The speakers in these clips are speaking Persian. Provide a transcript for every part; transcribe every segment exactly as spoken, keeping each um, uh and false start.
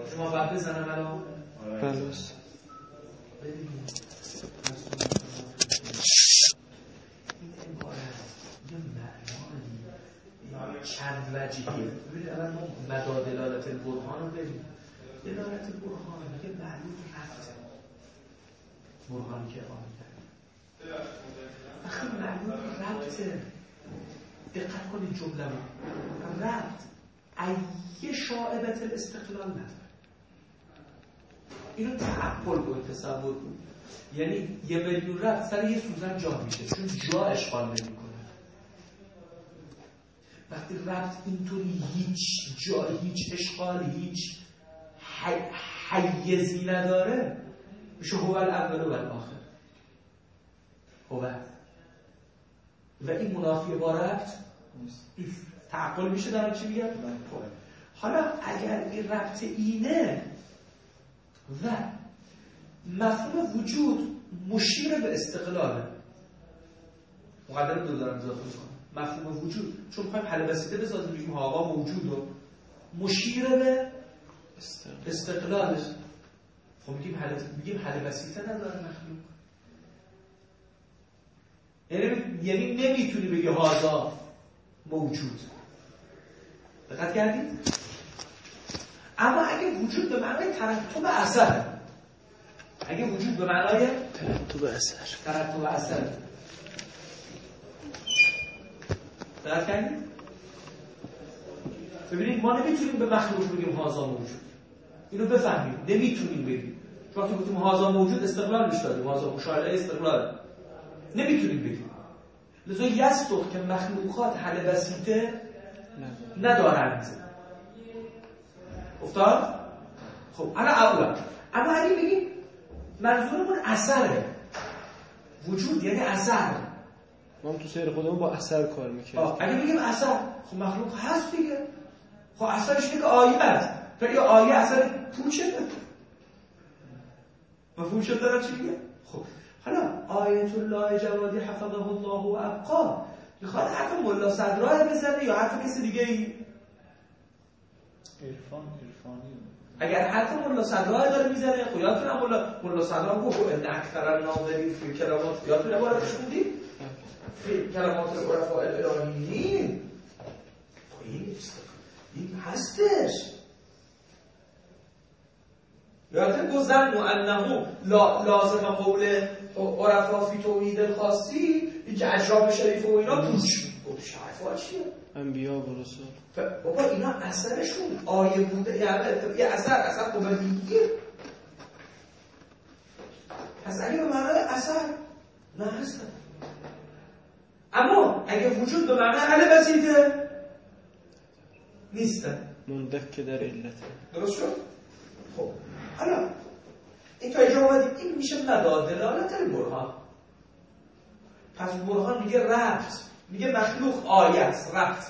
شما بعد بزنم الان؟ بله. چند وجهیه. ببینید الان ما مدار دلالت البرهان رو بریم. دلالت البرهان میگه معلوم رفته برهانی که اقامه کرد. وقتی معلوم رفته دقت کنید جمله رو رفت ای شاعبت الاستقلال نداره. اینو تعقل باید تصور کنید. یعنی یه میلیون رفت سر یه سوزن جا میشه چون جا اشغال نمیکنه. وقتی رفت اینطوری هیچ جا هیچ اشغال هیچ حیزی نداره میشه هو الاول و الاخر. هو و این منافی با رفت تعقل میشه دارم چی میگم؟ حالا اگر این ربط اینه و مفهوم وجود مشیر به استقلاله مقدر دو دارم اضافه کنم مفهوم وجود چون میخوایم حل بسیطه بسازیم بگیم آقا موجود و مشیر به استقلالش خب میگیم حل میگیم حل بسیطه نداره مخلوق یعنی یعنی نمیتونی بگی هذا موجود. دقت کردید؟ اما اگه وجود به معنای ترتب اثر اگه وجود به معنای ترتب اثر ترتب اثر دقت کردید؟ ببینید ما نمیتونیم به مخلوق بگیم هذا موجود. اینو بفهمید نمیتونیم بگیم چون وقتی گفتیم هذا موجود استقلال میش دادیم هذا مشاهده استقلال نمیتونیم بگیم. لذا یستخ که مخلوقات حل بسیطه ندارند. افتاد؟ خب انا اول اما اگه بگیم منظورمون اثره وجود یعنی اثر ما هم تو سیر خودمون با اثر کار میکنیم. اگه بگیم اثر خب مخلوق هست دیگه. خب اثرش اینه که آیه هست تو یه آیه اثر پوچه مفهوم شد دارم چی میگه؟ خب حالا آیت الله جوادی حفظه الله و ابقا میخواد حرف ملا صدراه بزنه یا حرف کسی دیگه ای؟ عرفان عرفانی اگر حرف ملا صدراه داره میزنه خب یادتونه ملا ملا صدراه گفت ان اکثر الناظرین فی کلمات یادتونه عبارتش خوندی؟ فی کلمات العرفاء الالهیین این این هستش یادتونه گفت ظن انه لازم قول عرفا فی توحید الخاصی اینکه اجرام شریف و اینا پوچ گفت شرفا چیه؟ انبیا و رسول بابا اینا اثرشون آیه بوده یعنی یه اثر اثر قبلیه پس اگه به معنای اثر نه هستن اما اگه وجود به معنای حل بسیطه نیستن مندک در علت درست شد؟ خب حالا این تا اینجا اومدیم این میشه مدار دلالت البرهان. پس برهان میگه ربط میگه مخلوق آیه است ربط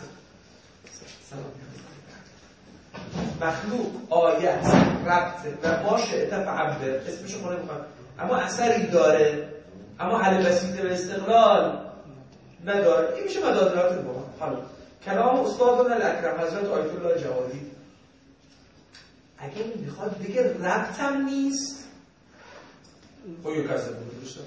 مخلوق آیه است ربط و ما شئت فعبر اسمشو خونه میخوام اما اثری داره اما حل بسیطه به استقلال نداره. این میشه مدار دلالت البرهان. حالا کلام استادنا الاکرم حضرت آیت الله جوادی اگه میخواد بگه ربطم نیست خب یک کسی بود درسته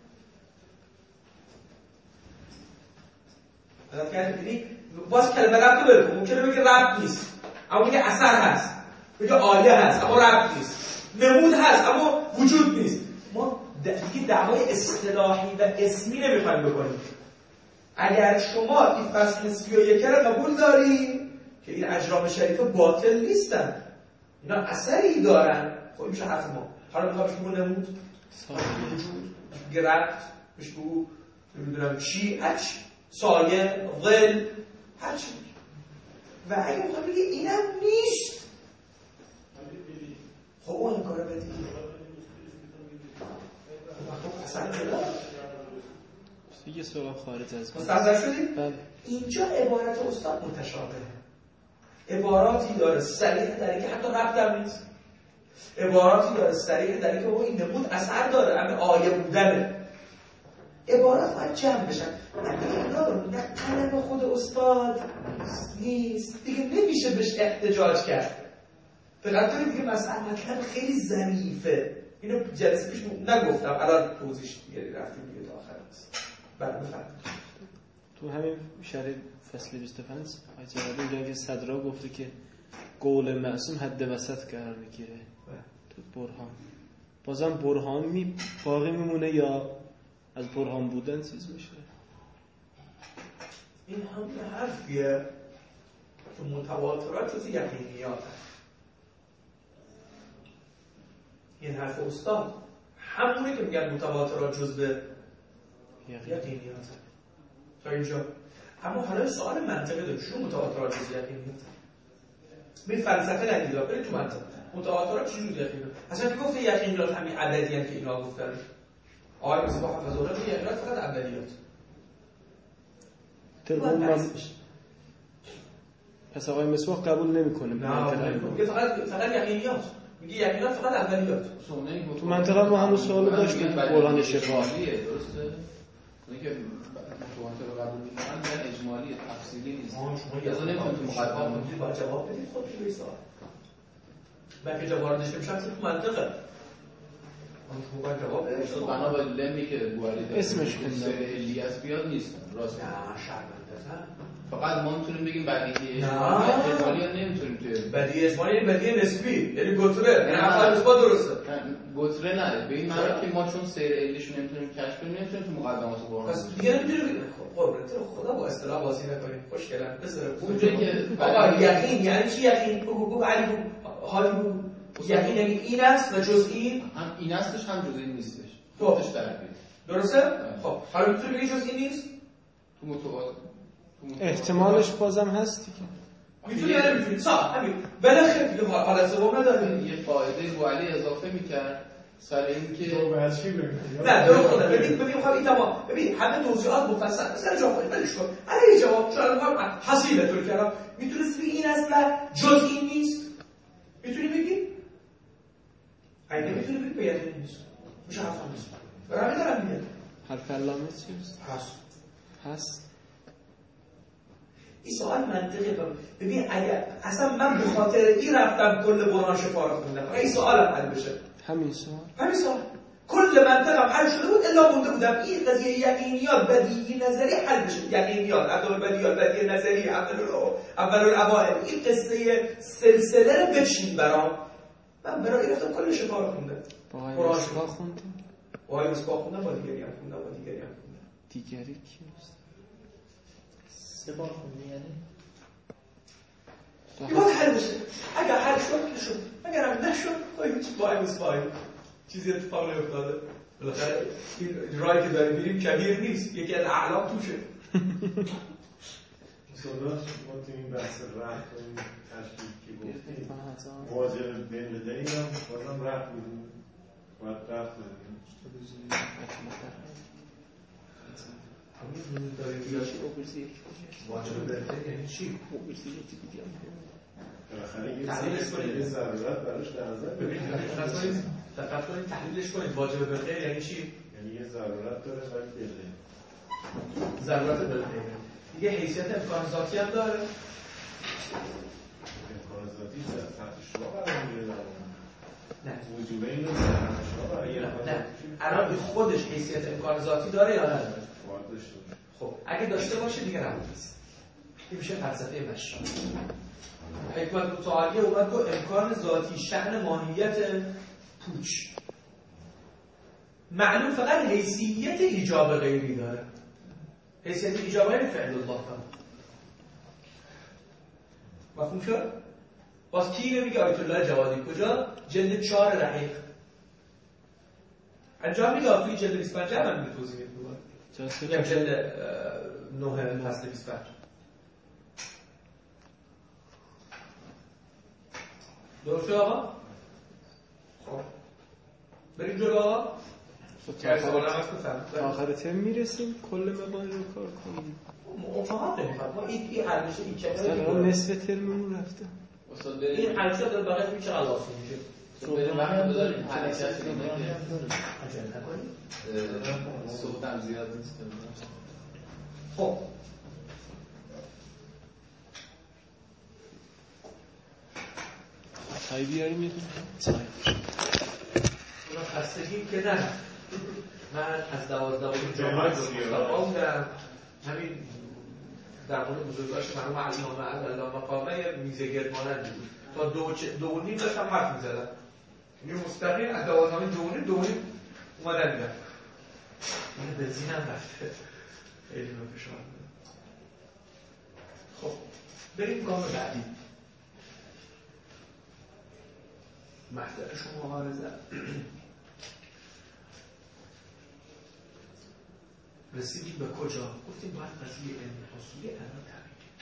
حضرت کرد ببینی باز کلمه ربط رو بگه ممکنه بگه ربط نیست اما بگه اثر هست بگه آیه هست اما ربط نیست نمود هست اما وجود نیست. ما دیگه دعوای اصطلاحی و اسمی نمیخوایم بکنیم. اگر شما این فصل نسبی و یکه رو قبول داری که این اجرام شریفه باطل نیستن اینا اثری دارن خب میشه حرف ما. حالا میخوام بهش بگو نمود وجود گرفت بهش بگو نمیدونم چی هرچی سایه ظل هرچی و اگه میخوام بگی اینم نیست خب اون این کاره بدید خب اصلا کلا یه سوال خارج از مستحضر شدید؟ بله. اینجا عبارت استاد متشابهه. عباراتی داره صریح در اینکه حتی ربط هم نیست. عباراتی داره صریح در اینکه این نمود اثر داره همه آیه بودنه. عبارات باید جمع بشن. اینا نه قلم خود استاد نیست دیگه نمیشه بهش احتجاج کرد. دقت کنید دیگه مسئله مطلب خیلی ظریفه. اینو جلسه پیش نگفتم، الان توضیح میدم رفتیم دیگه تا آخر است. بعد بفرمایید. تو همین شرح فصل بیست و پنج آیه میگه که صدرا گفته که قول معصوم حد وسط قرار میگیره. تو برهان بازم برهان می باقی میمونه یا از برهان بودن چیز میشه؟ این همون حرفیه که متواترات جز یقینیات هست. این حرف استاد همونه که میگن متواترات جز یقینیات هست تا اینجا. اما حالا سوال منطقی داریم، چون متواترات جز یقینیات هست؟ به فلسفه ندیدار برید تو منطق متواترات چجور یقینیات اصلا که گفته یقینیات همین عددی هست که اینا گفتن. آقای مصباح حفظ‌الله میگه یقینیات فقط عددیات. من پس آقای مصباح قبول نمیکنه. نه میگه فقط فقط یقینیات، میگه یقینیات فقط اولیات. تو منطقه ما همون سوالو داشتیم قرآن شفاهیه درسته؟ اونی که متواتر قبول میکنن میگن اجمالی تفصیلی نیست. شما نمیتونید تو مقدمه با جواب بدید خودتون به سوال. بلکه جواب نشه میشه تو منطقه. اون شما جواب بدید. تو بنا به لمی که بوالید اسمش سر الیاس بیاد نیست. راست. نه شرمنده. فقط ما میتونیم بگیم بدیهی اجمالی نمیتونیم توی بدیهی اجمالی یعنی بدیهی نسبی، یعنی گوتره، یعنی اول اثبات درسته. گوتره نه، به این معنی که ما چون سیر علیشو نمیتونیم کشف کنیم نمیتونیم تو مقدمات قرآن. پس دیگه نمیتونیم قربونت خدا با اصطلاح بازی نکنیم. خوشگلن بذار اونجایی که آقا یقین یعنی چی یقین؟ بگو بگو علی بگو حالی بگو. یقین یعنی این است و جز این هم این استش هم جز این نیستش. خودش در بیاد. درسته؟ خب حالا میتونی بگی جز این نیست؟ تو متواتر احتمالش بازم هست دیگه. میتونی یا نمیتونی؟ صح همین بالاخره دیگه حالت سوم نداره. یه فایده بو علی اضافه میکرد سر این که تو بعد چی بگیم؟ نه درست خدا ببین ببین خب این تمام ببین همه توضیحات مفصل مثلا جواب بدید ولش کن. الان یه جواب چرا میگم حسیبه طور کردم میتونی بگی این است و جز این نیست. میتونی بگی؟ اگه نمیتونی بگی به یقین نیست. میشه حرف نیست. برای دارم میگم. حرف علامه چیست؟ هست. هست. این سوال منطقی داره. ببین اگر اصلا من به خاطر این رفتم کل قرآن شفا رو خوندم. این سوالم حل بشه. همین سوال. همین سوال. کل منطقم حل شده بود الا مونده بودم این قضیه یقینیات بدیهی نظری حل بشه. یقینیات اول بدیهیات بدیهی نظری اول اول الاوائل این قصه سلسله رو بچین برام. من برای رفتم کل شفا رو خوندم. قرآن شفا خوندم. وای مصباح خوندم با دیگری هم خوندم با دیگری هم خوندم. دیگری کیست؟ سه بار خوندی یعنی؟ این باید حل بشه. اگر حل شد که شد. اگر هم نشد خواهی هیچ وای مصباحی چیزی اتفاق نیفتاده. بالاخره این راهی که داریم میریم کبیر نیست. یکی از اعلام توشه. صداش ما تو این بحث رفت و این تشکیل که گفتیم واجب بین بدهی هم بازم رفت بودیم باید رفت بودیم همین داریم بیاشی واجب بدهی یعنی چی؟ بالاخره یه ضرورت براش در نظر ببینید دقت کنید تحلیلش کنید واجب بدهی یعنی چی؟ یعنی یه ضرورت داره ولی بدهی ضرورت بدهی دیگه حیثیت امکان ذاتی هم داره. امکان ذاتی در تحت شما قرار میگیره. نه وجوب این رو تحت شما قرار میگیره. نه الان خودش حیثیت امکان ذاتی داره یا نداره؟ باید داشته باشه. خب اگه داشته باشه دیگه روان نیست. این میشه فلسفه مشی. حکمت متعالیه اومد گفت امکان ذاتی شأن ماهیت پوچ. معلوم فقط حیثیت ایجاب غیری داره. حیثیت ایجاب غیری فعل الله تعالی. مفهوم شد؟ باز کی نمیگه آیت الله جوادی کجا؟ جلد چهار رحیق. انجام میگه توی جلد بیست و پنج هم میگه توضیح میگه. یا جلد نه فصل بیست و پنج. درست شد آقا؟ خب بریم جلو آقا؟ تا آخر ترم میرسیم کل مقال رو کار کنیم. فقط نمیخواد ما این این حل میشه این چه اصلا نصف ترممون رفته. این حل شد در بقیه میشه چقدر آسون میشه. بریم وقت بذاریم حرکت اینه که عجله نکنید. صوتم زیاد نیست. خب چای بیاریم یه چای اونا خستگی که نه من از دوازده اون جامعه مصطفا بودم همین در مورد بزرگداشت مرحوم علامه عبدالله مقامه میزه گردمانند بود تا دو, چ... دو و نیم داشتم حرف میزدم یعنی مستقیم از دوازده دو و نیم دو و نیم اومدن میدن این بنزینم رفته خیلی به فشار خب بریم گام بعدی مطلب شما عارضه رسیدیم به کجا؟ گفتیم باید قضیه علم حصولی الان تبیین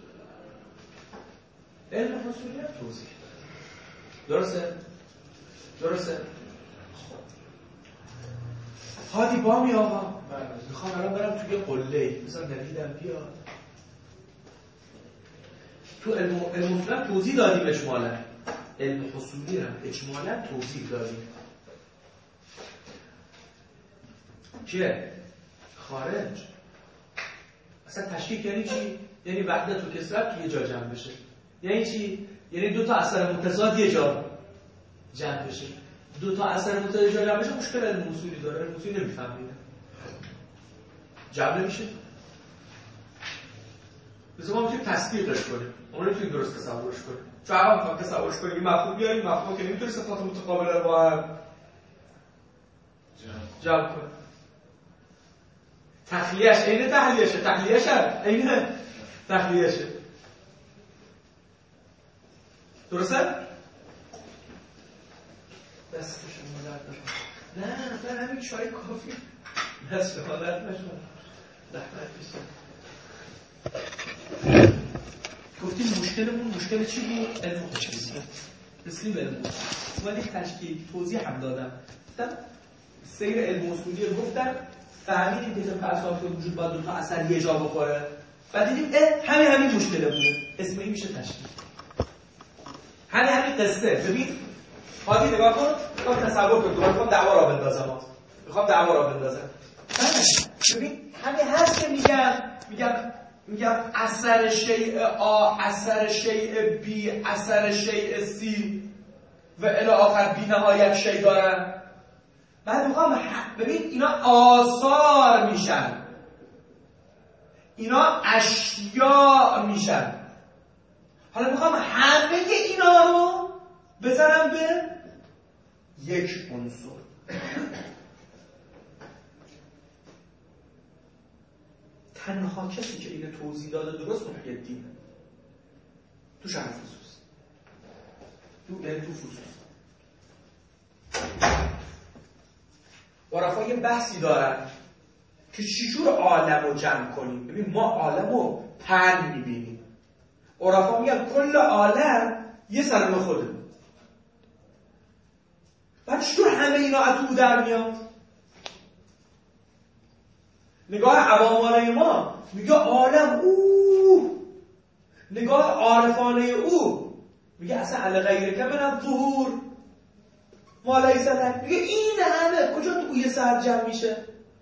علم حصولی هم توضیح درسته؟ درسته؟ هادی بامی آقا میخوام الان برم توی قله مثلا نویدم بیا تو علم حصولی هم توضیح دادیم اجمالا علم حصولی هم اجمالا توضیح دادیم چیه؟ خارج اصلا تشکیک یعنی چی؟ یعنی وحدت و کثرت توی جا جمع بشه یعنی چی؟ یعنی دو تا اثر متضاد یه جا جمع بشه دو تا اثر متضاد جا جمع بشه مشکل علم اصولی داره علم اصولی نمیفهمید جمع نمیشه بذار ما میتونیم تصدیقش کنیم ما نمیتونیم درست تصورش کنیم چون اول میخوام تصورش کنیم این مفهوم بیاریم مفهوم که نمیتونه صفات متقابله رو با هم جمع کنیم تخلیهش اینه تحلیهشه تحلیهش هم اینه تخلیهشه درسته؟ دست شما درد نشون نه نه همین چای کافی دست شما درد نشون زحمت بشید گفتیم مشکلمون مشکل چی بود؟ علم حصولی تسلیم علم حصولی من یک تشکیل توضیح هم دادم گفتم سیر علم حصولی رو گفتم فهمیدیم که طبق اساس وجود باید دو تا اثر یه جا بخوره بعد دیدیم اه همین همین مشکله بوده اسم این میشه تشکیل همین همین قصه ببین هادی نگاه کن میخوام تصور کنم دوباره میخوام دعوا را بندازم میخوام دعوا را بندازم ببین همین هست که میگم میگم میگم اثر شیء آ اثر شیء بی اثر شیء سی و الی آخر بی نهایت شیء دارن بعد میخوام ببین اینا آثار میشن اینا اشیاء میشن حالا میخوام همه اینا رو بزنم به یک عنصر تنها کسی که اینو توضیح داده درست محی الدینه تو شرح فصوص تو یعنی تو فصوص عرفا یه بحثی دارن که چجور عالم رو جمع کنیم ببین ما عالم رو پن میبینیم عرفا میگن کل عالم یه سرم خوده بعد چطور همه اینا از تو در میاد نگاه عوامانه ما میگه عالم او نگاه عارفانه او میگه اصلا علی غیره که من ظهور ما لیس لک میگه این همه کجا تو یه سر جمع میشه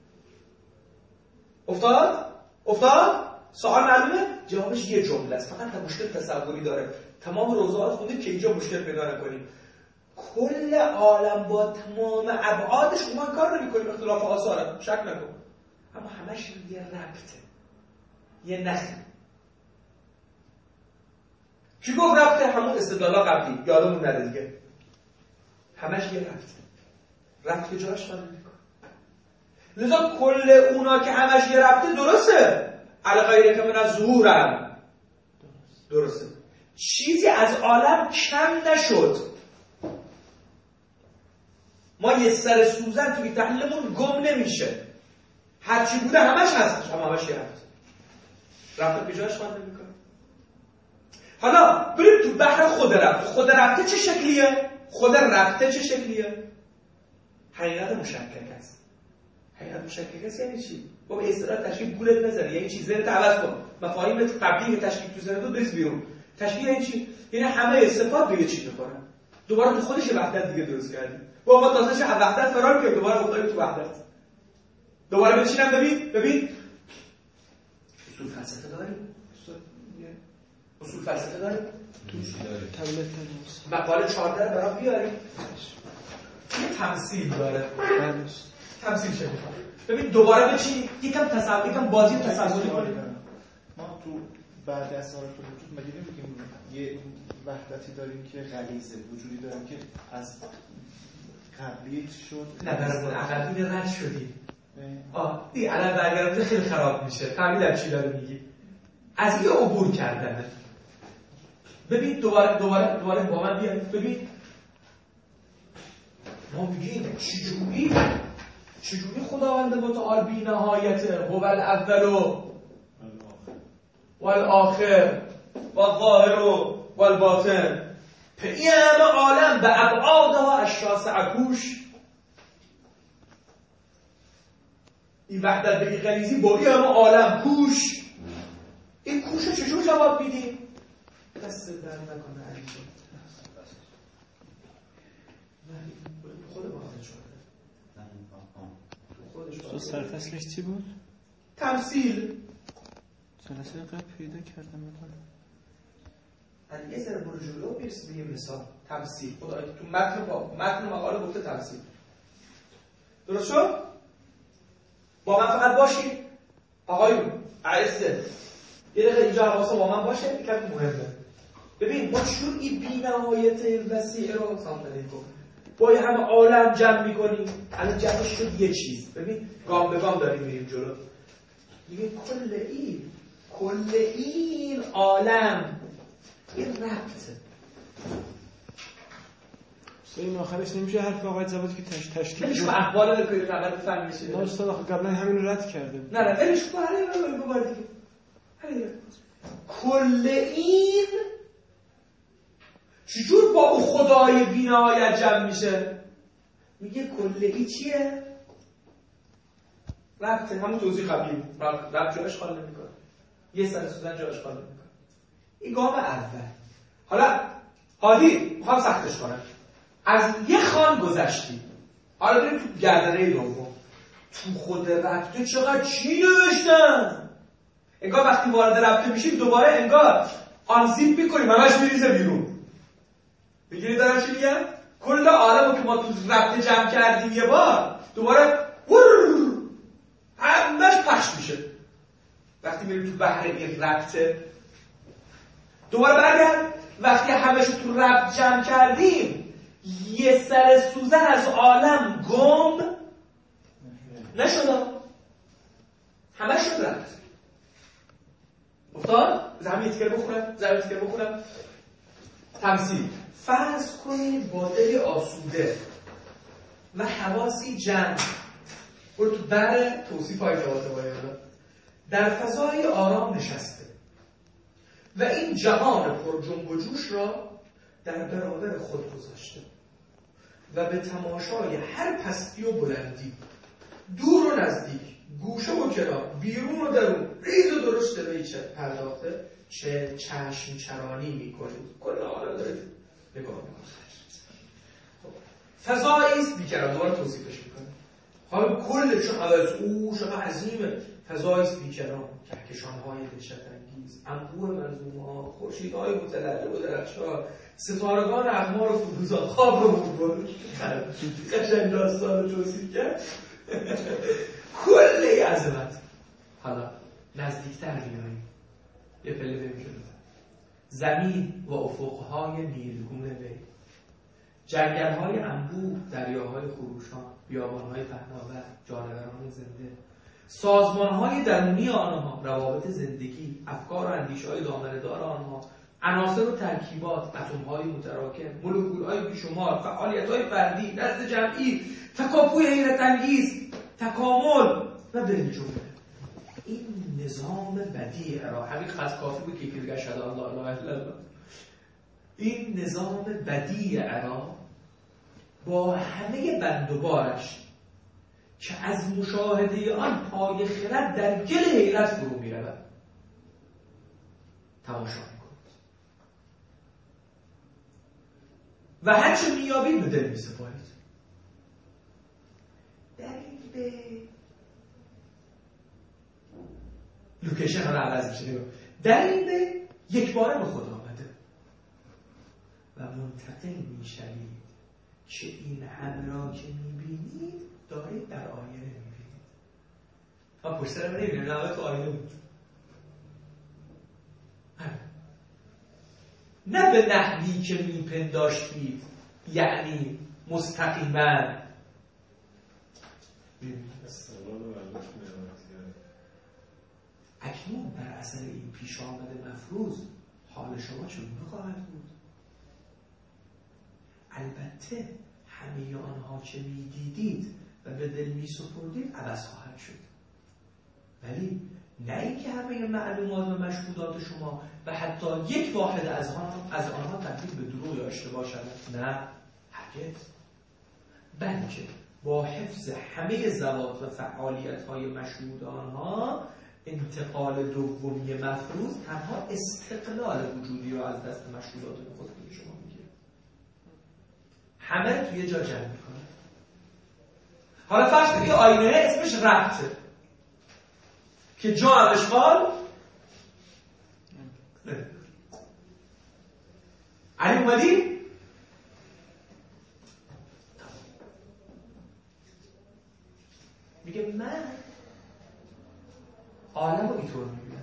افتاد افتاد سوال معلومه جوابش یه جمله است فقط مشکل تصوری داره تمام روزات خوندید که اینجا مشکل پیدا نکنیم کل عالم با تمام ابعادش ما کار نمی‌کنیم اختلاف آثاره شک نکن اما همش یه ربطه یه نخی کی گفت ربطه همون استدلالا قبلی یادمون نره دیگه همش یه ربطه ربط جاش فرق نمی‌کنه لذا کل اونا که همش یه ربطه درسته علی غیره که من از ظهورم درسته چیزی از عالم کم نشد ما یه سر سوزن توی تحلیلمون گم نمیشه هرچی بوده همش هستش هم همش یه رفت رفت به جاش فرق نمی‌کنه حالا بریم تو بحر خود رفت خود رفته چه شکلیه؟ خود رفته چه شکلیه؟ حقیقت مشکک است حقیقت مشکک است یعنی چی؟ بابا اصطلاح تشکیل گولت نزنه یعنی چی ذهنت عوض کن مفاهیم قبلی تشکیل تو ذهنت رو بریز بیرون تشکیل یعنی چی؟ یعنی همه صفات به یه چی می‌خورن دوباره تو خودش وحدت دیگه درست کردیم بابا ما تازه از وحدت فرار کردیم دوباره افتادیم تو وحدت دوباره بچینم ببین ببین اصول فلسفه داریم اصول فلسفه داریم؟ توش داره تبلت مقاله چهارده رو برام بیاریم. یه تمثیل داره. بلش تمثیل چه میخواد؟ ببین دوباره بچین یکم تصور یکم بازی تصوری کنیم. ما تو بعد از اثرات وجود مگه نمیگیم یه وحدتی داریم که غلیظه، وجودی داریم که از قبلی شد. نه برامون اقلیمی رد شدیم. آه دیگه الان برگردم خیلی خراب میشه. فهمیدم چی داره میگی. از یه عبور کردنه. ببین دوباره دوباره دوباره با من بیاید ببین ما میگیم چجوری چجوری خداوند متعال بی نهایته هو الاول والآخر والظاهر والباطن این همه عالم به ابعادها اشخاص عکوش این وحدت بگی غلیظی با این همه عالم کوش این کوش رو چجور جواب میدیم؟ دست در نکنه علی جان خود ما خود شده تو سرفصلش چی بود؟ تمثیل جلسه قبل پیدا کردم علی یه ذره برو جلو برسی به یه مثال تمثیل خدا تو متن با متن مقاله گفته تمثیل درست شد؟ با من فقط باشید آقایون عرصه یه دقیقه اینجا حواسا با من باشه این کمی مهمه ببین ما چون این بی نهایت وسیع رو سامتنین کن با یه همه عالم جمع میکنیم الان جمعش شد یه چیز ببین گام به گام داریم میریم جلو میگه کل این کل این عالم این ربطه این آخرش نمیشه حرف آقای زباد که تش تشکیل نمیشه با احوال رو پیدا نبرد بفهم میشه نه استاد آخه قبلا همین رد کرده بود نه نه ولش کن حالا ببار دیگه کل این چجور با او خدای بی‌نهایت جمع میشه میگه کل این چیه ربط همون توضیح قبلی ربط جا اشغال نمیکنه یه سر سوزن جا اشغال نمیکنه این گام اول حالا هادی میخوام سختش کنم از یه خان گذشتی حالا بریم تو گردنه دوم تو خود ربطه چقدر چی نوشتن انگار وقتی وارد ربطه میشیم دوباره انگار آنزیپ میکنیم همش میریزه بیرون میگیری دارم چی میگم؟ کل عالم که ما تو ربطه جمع کردیم یه بار دوباره همش پخش میشه وقتی میریم تو بحر این ربطه دوباره برگرد وقتی همشو تو ربط جمع کردیم یه سر سوزن از عالم گم نشد همه شد رفت افتاد؟ زمین یه تیکر بخونم زمین تیکر بخونم تمثیل فرض کنید با دل آسوده و حواسی جمع برو تو بر توصیف های جواته باید در فضای آرام نشسته و این جهان پر جنب و جوش را در برابر خود گذاشته و به تماشای هر پستی و بلندی دور و نزدیک گوشه و کنار بیرون و درون ریز و درشت به چه پرداخته چه چشم چرانی میکنید کل عالم دارید نگاه میکنید فضایی است بیکران دوباره توصیفش میکنه حالا کل چون عوض او شما عظیمه فضایی است بیکران کهکشان‌های دهشت انگیز انبوه منظومه‌ها خورشیدهای متلألع و درخشان ستارگان اقمار و فروزان خواب رو بود قشنگ داستان رو توصیف کرد کل عظمت حالا نزدیکتر میاییم یه پله بریم جلو زمین و افقهای نیلگون وی جنگل‌های انبوه دریاهای خروشان بیابان‌های پهناور جانوران زنده سازمان‌های درونی آنها روابط زندگی افکار و اندیشه‌های دامنه‌دار آنها عناصر و ترکیبات اتم‌های متراکم مولکول‌های بیشمار فعالیت‌های فردی دست جمعی تکاپوی حیرت انگیز تکامل و بالجمله این نظام بدیع را همین خط کافی بود که یکی دیگه شهادت الله الا الله این نظام بدیع را با همه بند و بارش که از مشاهده آن پای خرد در گل حیرت فرو می‌رود تماشا می‌کنید و هرچه می‌یابید به دل می‌سپارید در این به لوکیشن ها رو عوض میشه در این به یک باره به خود آمده و منتقل میشوید که این همه را که میبینید دارید در آینه میبینید. و پشت سرم نمیبینم، نوه تو آینه بود. نه به نحوی که میپنداشتید، یعنی مستقیما. اکنون در اثر این پیش آمده مفروض حال شما چگونه خواهد بود؟ البته همه آنها که میدیدید و به دل میسپردید عوض خواهد شد، ولی نه اینکه همه معلومات و مشهودات شما و حتی یک واحد از آنها از آنها تبدیل به دروغ یا اشتباه شود، نه هرگز، بلکه با حفظ همه ذوات و فعالیت‌های مشهود آنها انتقال دومی مفروض تنها استقلال وجودی را از دست مشهودات خود شما میگیره. همه توی جا جمع میکنه. حالا فرض کنید آینه اسمش ربطه که جا هم اشغال علی اومدی؟ میگه من عالم رو اینطور میبینم،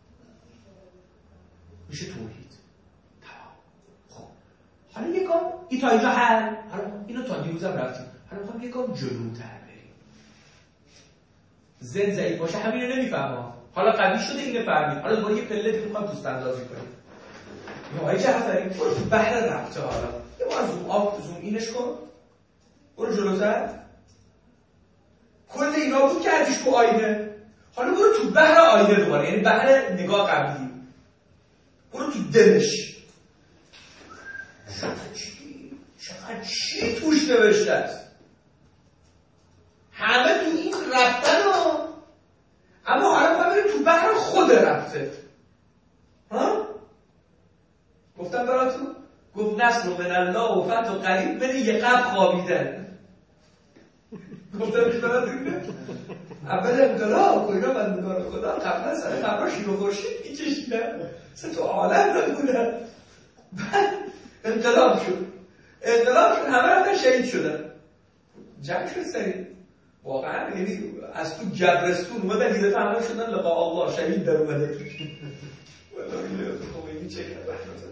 میشه توحید. تمام. خب حالا یک گام این تا اینجا حل، حالا اینو تا دیروزم رفتیم، حالا میخوام یک گام جلوتر بریم. ذهن ضعیف باشه همین رو نمیفهمم، حالا قوی شده اینو فهمید، حالا دوباره یه پله دیگه میخوام دوست اندازی کنیم. یا آقای جعفری برو تو بحر ربطه، حالا یه بار زوم آف زوم اینش کن، برو جلوتر. کل اینا بود کردیش تو آینه، حالا برو تو بحر آینه دوباره، یعنی بحر نگاه قبلی، برو تو دلش. چقدر چی؟ چقدر چی توش نوشته است؟ همه تو این رفتن ها، اما حالا باید بریم تو بحر خود رفته. ها؟ گفتم براتون؟ گفت نصر من الله و فتح و قریب من یه قبل خوابیدن. گفتم که براتون اول انقلاب کوینا بندگان خدا قبلا سر قبرها شیر و خورشید می‌کشیدن، سه تو عالم نبودن. بعد انقلاب شد، انقلاب شد، همه رفتن شهید شدن. جمع شد سریع واقعا، یعنی از تو جبرستون اومدن یه دفعه همه شدن لقاء الله، شهید در اومده توش. والله اینو خمینی چه کرد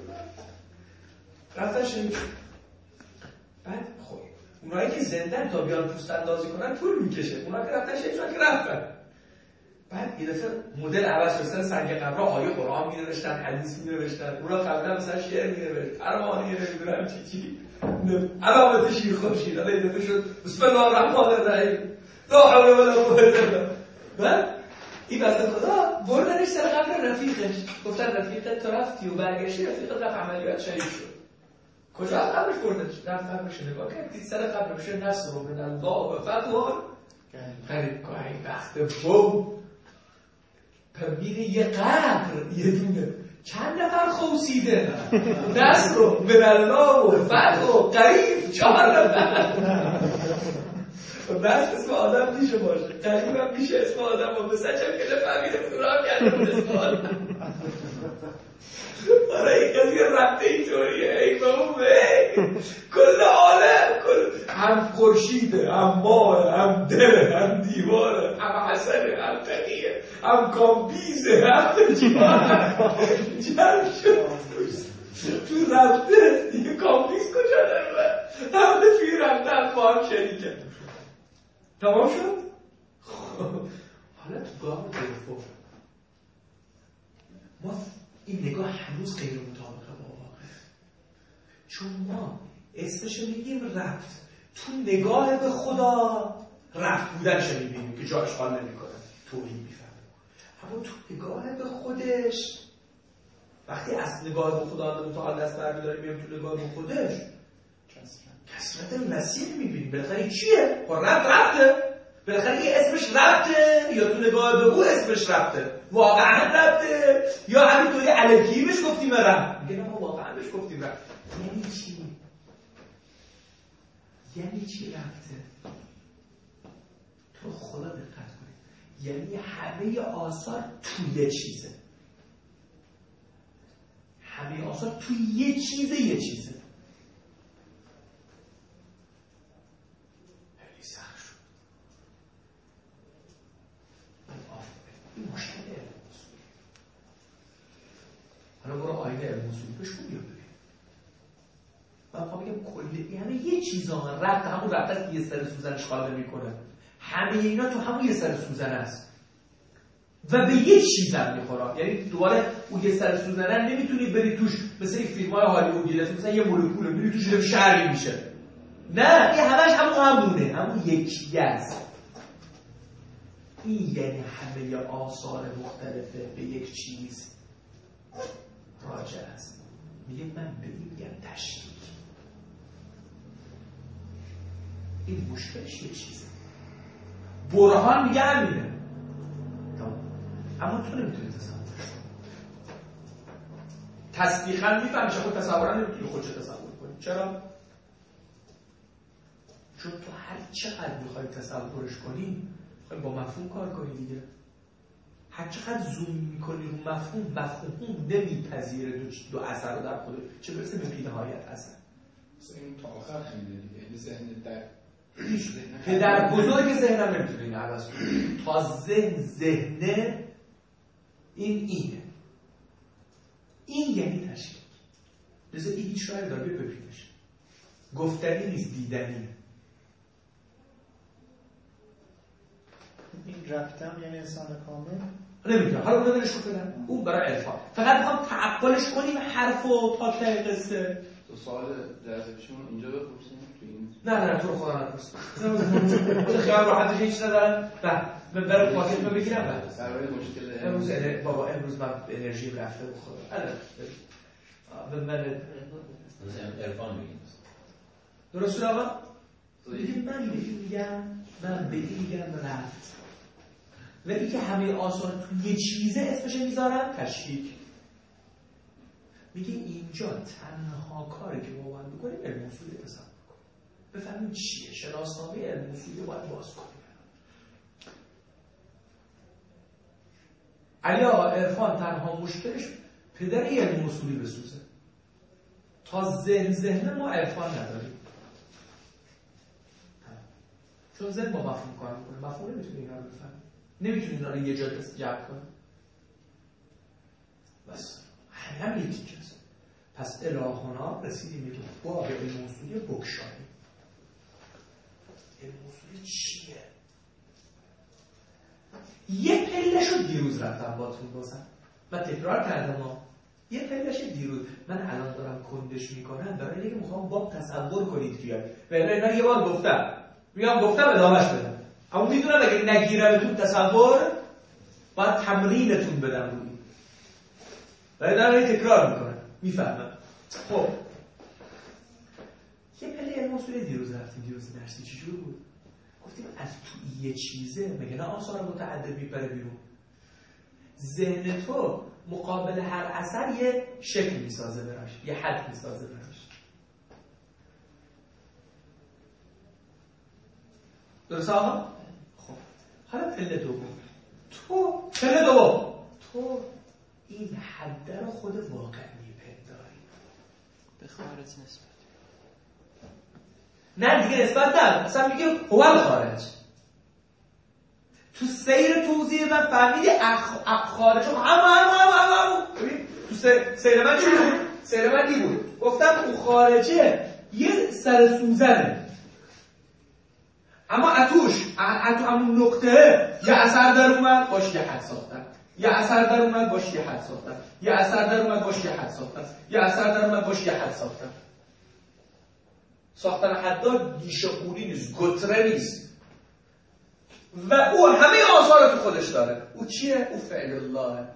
رفتن شهید شد. بعد خب اونایی که زندن تا بیان پوست اندازی کنن طول میکشه، اونایی که رفتن شهید شدن که رفتن. بعد یه دفعه مدل عوض شد، سنگ قبرها آیه قرآن می‌نوشتن، حدیث می‌نوشتن، اونا قبلا مثلا شعر می‌نوشتن، ارمانی نمی‌دونم چی چی، علامت شیر خورشید. حالا یه دفعه شد بسم الله الرحمن الرحیم، لا حول ولا قوة الا بالله. بعد این بنده خدا بردنش سر قبر رفیقش، گفتن رفیقت تو رفتی و برگشتی، رفیقت رفت عملیات شهید شد. کجا قبرش بردنش؟ رفت قبرش نگاه کرد، دید سر قبرش نصر من الله و فتح قریب گاهی وقت بوم میره یه قبر یه دونه چند نفر خوصیده، نصر من الله و فتح و قریب چهار نفر. نصر اسم آدم میشه باشه، قریب هم میشه اسم آدم و بسه چم که نفهمیده بودورام کرده بود اسم آدم. آره این قضیه ربطه اینطوریه، ای بابه کل عالم، هم خورشیده، هم ماه، هم دل، هم دیواره، هم حسنه، هم تقیه، هم کامبیزه، هم جمع شد تو رفته دیگه. کامبیز کجا داره؟ هم توی رفته هم با هم شریکه. تمام شد؟ حالا تو گاه دوم ما این نگاه هنوز غیر مطابقه با واقع، چون ما اسمش میگیم رفت، تو نگاه به خدا رفت بودنش میبینیم که جا اشغال نمیکنه، توحید میفهمیم. اما تو نگاه به خودش، وقتی از نگاه به خدا آدم متعال دست برمی‌داره میام تو نگاه به خودش کثرت مسیر میبینیم. بالاخره چیه؟ خب رفت رفته، بالاخره یه اسمش رفته یا تو نگاه به او اسمش رفته، واقعا رفته یا همینطوری الکی بهش گفتیم رفت. میگه نه ما واقعا بهش گفتیم رفت. یعنی چی؟ یعنی چی رفته؟ تو خدا دقت کنید، یعنی همه آثار توی چیزه. آثار توی یه چیزه یه چیزه خیلی سخت شد. این مشکل علم اصول. حالا برو آینه علم اصول بشون یا ببین. من میخوام بگم کلی یعنی یه چیزا ربط همون ربط است که یه سر سوزنش قابل میکنه. همه اینا تو همون یه سر سوزن است و به یه چیز هم میخوره. یعنی دوباره اون یه سر سوزنه نمیتونی بری توش مثل این فیلم های هالیوودی مثلا یه مولکول میری توش یه شهری میشه. نه این همش همون همونه، همون یکیه است. این یعنی همه آثار مختلفه به یک چیز راجع است. میگه من به این میگم تشکیک. این مشکلش یه چیزه. برهان میگه همینه، اما تو نمیتونی تصورش کنی. تسبیحاً میفهمی چه خود تصورا نمیتونی خودش تصور کنی. چرا؟ چون تو هر چقدر میخوای تصورش کنی میخوای با مفهوم کار کنی دیگه. هر چقدر زوم میکنی رو مفهوم، مفهوم نمیپذیره دو, دو اثر رو در خودش، چه برسه به بی‌نهایت اثر. این تا آخر خیلی دیگه. این ذهن در پدر بزرگ ذهنم نمیتونه این عوض کنه. تا ذهن ذهنه این اینه. این یعنی تشکیک. لذا این هیچ راه داره بپیمش. گفتنی نیست، دیدنیه. این ربطم یعنی انسان کامل نمیتونه. حالا اون رو نشون بدم. اون برای عرفان. فقط میخوام تعقلش کنیم حرف و تا ته قصه. دو سوال جذابشون اینجا بپرسیم تو این. نه نه تو رو خدا نپرس. خیال راحتش هیچ ندارن. نه برای پاکت رو بگیرم بعد. برای مشکل امروز بابا امروز من انرژی رفته بخورم. الان به من عرفان میگیم. درست شد آقا؟ دیگه من به این میگم، من به این میگم رفت. ولی که همه آثار تو یه چیزه اسمش میذارن تشکیک. میگه اینجا تنها کاری که ما باید بکنیم علم اصول تصور کنیم. بفهمیم چیه؟ شناسنامه علم اصولی باید باز کنیم. علی آقا عرفان تنها مشکلش پدر علم اصولی بسوزه. تا ذهن ذهن ما عرفان نداریم. چون ذهن با مفهوم کار میکنه. مفهوم نمیتونه اینا رو بفهمه. نمیتونه اینا رو یه جا جمع کنه. بس همین یکی کسی. پس الهانا رسیدیم که باب علم اصولی بکشاییم. علم اصولی چیه؟ یه پله شد دیروز رفتم باتون بازم و تکرار کردم ها. یه پلهش دیروز من الان دارم کندش میکنم برای اینکه میخوام باب تصور کنید بیاد و اینا یه بار گفتم میگم گفتم ادامهش بدم، اما میدونم اگه نگیرمتون تصور باید تمرینتون بدم روی و اینا تکرار میکنم میفهمم. خب یه پله علم اصولی دیروز رفتیم. دیروز درسی چجور بود؟ گفتیم از تو یه چیزه مگه نه آثار متعدد میپره بیرون. ذهن تو مقابل هر اثر یه شکل میسازه براش، یه حد میسازه براش. درست آقا؟ خب حالا پله دوم. تو پله دوم تو این حد رو خود واقع میپنداری به خارج نسبت. نه دیگه نسبت نه، اصلا میگه هو خارج. تو سیر توضیح من فهمیدی اخ... اخ خارج هم هم هم هم هم تو سیر, سیر من چی بود؟ سیر من دی بود. گفتم او خارجه یه سر سوزنه، اما اتوش اتو همون نقطه یه اثر در اومد باش یه حد ساختن، یه اثر در اومد باش یه حد ساختن، یه اثر در اومد باش یه حد ساختن، یه اثر در اومد باش یه حد ساختن. ساختن حداد دیشه قولی نیست، گتره نیست و او همه آثار تو خودش داره. او چیه؟ او فعل الله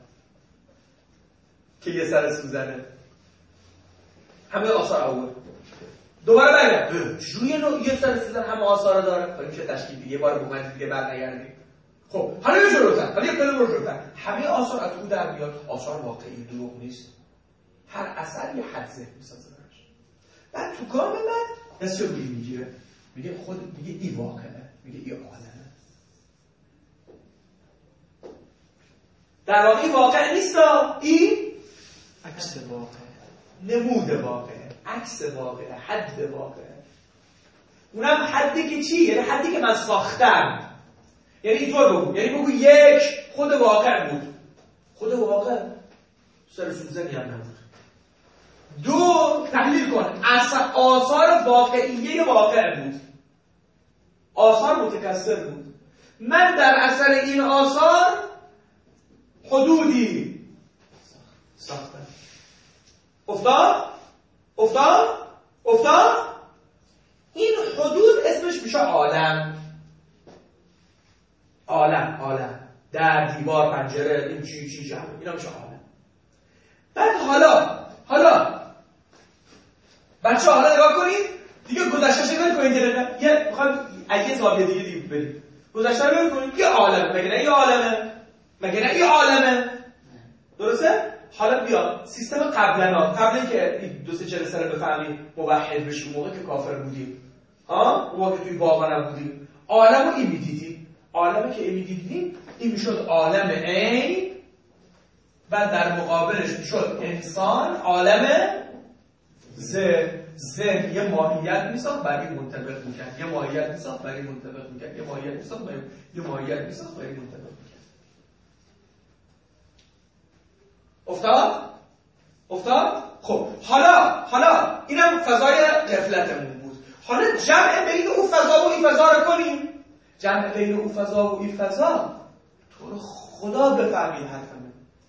که یه سر سوزنه. همه آثار اول دوباره برگرد چجوری یه سر سوزن همه آثار داره؟ برای چه تشکیل دیگه بار بومد دیگه برنگردیم. خب حالا یه جلوتر، حالا یه پله برو جلوتر. همه آثار از او در میاد. آثار واقعی دروغ نیست. هر اثر یه حد ذهن میسازه براش. بعد تو کام بعد دست روی میگیره میگه خود میگه ای واقعه، میگه ای عالمه. در واقع ای واقع نیست، ای عکس واقع. نمود واقعه، عکس واقعه، حد واقعه. اونم حدی که چی؟ یعنی حدی که من ساختم. یعنی اینطور بگو، یعنی بگو یک خود واقع بود. خود واقع سر سوزنی هم نبود. دو تحلیل کن، اثر آثار واقعیه واقع بود. آثار متکثر بود. من در اثر این آثار حدودی ساختم. افتاد؟ افتاد؟ افتاد؟ این حدود اسمش میشه عالم. عالم، عالم. در، دیوار، پنجره، این چی چی جمع. اینا میشه عالم. بعد حالا، حالا بچه حالا نگاه کنید. دیگه گذشته‌اش نگاه کنید. یه میخوام اگه زاویه دیگه دیگه بریم. گذشته رو نگاه کنید. یه عالمه. مگه نه یه عالمه؟ مگه نه یه عالمه؟ درسته؟ حالا بیا سیستم قبلنا، قبل اینکه دو سه جلسه رو بفهمیم موحد بشیم، موقع که کافر بودیم، ها، موقع که توی باغ نبودیم، عالم رو این میدیدیم. عالمی که این میدیدیم این میشد عالم عین، بعد در مقابلش میشد انسان عالم ذهن. ذهن یه ماهیت میساخت برای منطبق میکرد، یه ماهیت میساخت برای منطبق میکرد، یه ماهیت میساخت برای یه ماهیت میساخت برای منطبق میکرد. افتاد؟ افتاد؟ خب حالا حالا اینم فضای غفلتمون بود. حالا جمع بین اون فضا و این فضا رو کنیم. جمع بین اون فضا و این فضا تو رو خدا بفهمید حرفمه.